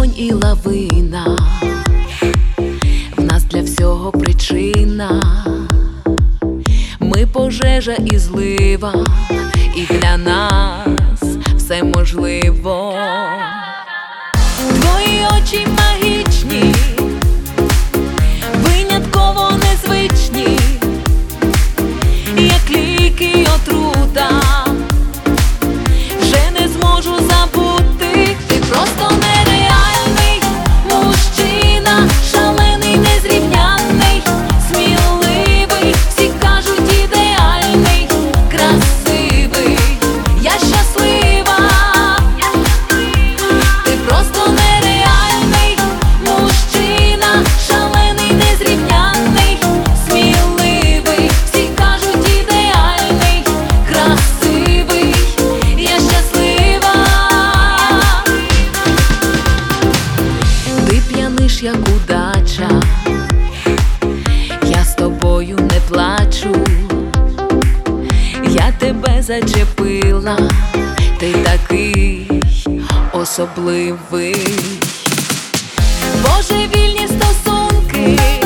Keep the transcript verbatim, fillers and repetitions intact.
вогонь і лавина, в нас для всього причина. Ми пожежа і злива, і для нас все можливо. Твої очі магічні, винятково незвичні, як ліки й отрута, вже не зможу забути. Ти просто нереальний мужчина, шалений, незрівнянний, сміливий, всі кажуть ідеальний, красивий, я щаслива. Ти просто нереальний мужчина, шалений, незрівнянний, сміливий, всі кажуть ідеальний, красивий, я щаслива. Ти п'яниш, як удача, я з тобою не плачу, я тебе зачепила, ти такий особливий. Божевільні стосунки,